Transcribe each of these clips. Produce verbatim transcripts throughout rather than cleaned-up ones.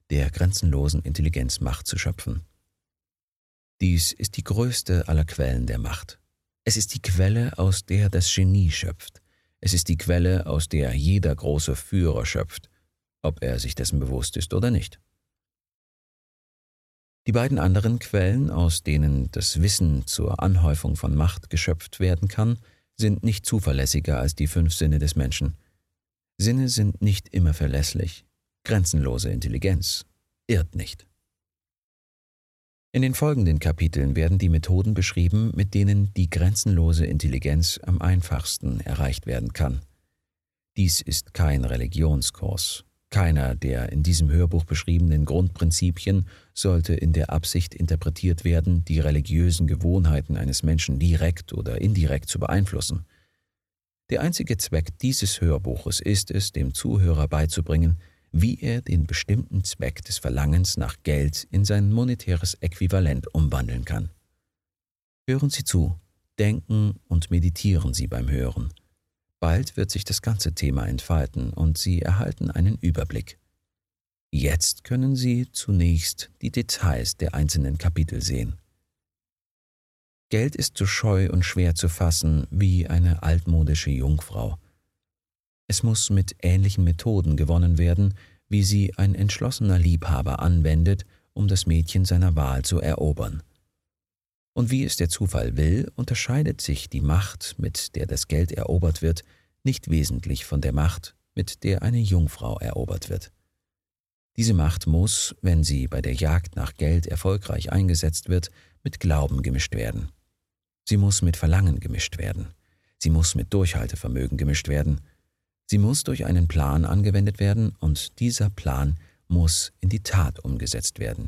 der grenzenlosen Intelligenz Macht zu schöpfen. Dies ist die größte aller Quellen der Macht. Es ist die Quelle, aus der das Genie schöpft. Es ist die Quelle, aus der jeder große Führer schöpft, ob er sich dessen bewusst ist oder nicht. Die beiden anderen Quellen, aus denen das Wissen zur Anhäufung von Macht geschöpft werden kann, sind nicht zuverlässiger als die fünf Sinne des Menschen. Sinne sind nicht immer verlässlich. Grenzenlose Intelligenz irrt nicht. In den folgenden Kapiteln werden die Methoden beschrieben, mit denen die grenzenlose Intelligenz am einfachsten erreicht werden kann. Dies ist kein Religionskurs. Keiner der in diesem Hörbuch beschriebenen Grundprinzipien sollte in der Absicht interpretiert werden, die religiösen Gewohnheiten eines Menschen direkt oder indirekt zu beeinflussen. Der einzige Zweck dieses Hörbuches ist es, dem Zuhörer beizubringen, wie er den bestimmten Zweck des Verlangens nach Geld in sein monetäres Äquivalent umwandeln kann. Hören Sie zu, denken und meditieren Sie beim Hören. Bald wird sich das ganze Thema entfalten und Sie erhalten einen Überblick. Jetzt können Sie zunächst die Details der einzelnen Kapitel sehen. Geld ist so scheu und schwer zu fassen wie eine altmodische Jungfrau. Es muss mit ähnlichen Methoden gewonnen werden, wie sie ein entschlossener Liebhaber anwendet, um das Mädchen seiner Wahl zu erobern. Und wie es der Zufall will, unterscheidet sich die Macht, mit der das Geld erobert wird, nicht wesentlich von der Macht, mit der eine Jungfrau erobert wird. Diese Macht muss, wenn sie bei der Jagd nach Geld erfolgreich eingesetzt wird, mit Glauben gemischt werden. Sie muss mit Verlangen gemischt werden. Sie muss mit Durchhaltevermögen gemischt werden. Sie muss durch einen Plan angewendet werden und dieser Plan muss in die Tat umgesetzt werden.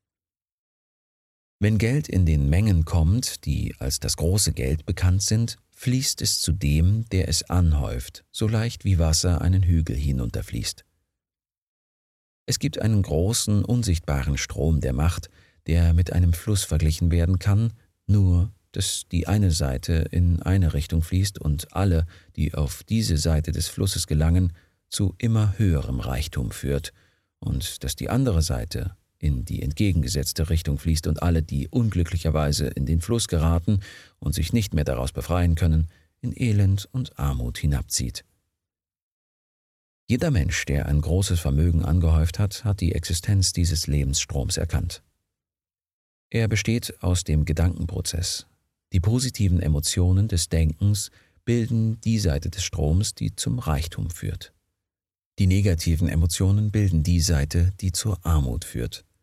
Wenn Geld in den Mengen kommt, die als das große Geld bekannt sind, fließt es zu dem, der es anhäuft, so leicht wie Wasser einen Hügel hinunterfließt. Es gibt einen großen, unsichtbaren Strom der Macht, der mit einem Fluss verglichen werden kann, nur dass die eine Seite in eine Richtung fließt und alle, die auf diese Seite des Flusses gelangen, zu immer höherem Reichtum führt und dass die andere Seite in die entgegengesetzte Richtung fließt und alle, die unglücklicherweise in den Fluss geraten und sich nicht mehr daraus befreien können, in Elend und Armut hinabzieht. Jeder Mensch, der ein großes Vermögen angehäuft hat, hat die Existenz dieses Lebensstroms erkannt. Er besteht aus dem Gedankenprozess. Die positiven Emotionen des Denkens bilden die Seite des Stroms, die zum Reichtum führt. Die negativen Emotionen bilden die Seite, die zur Armut führt.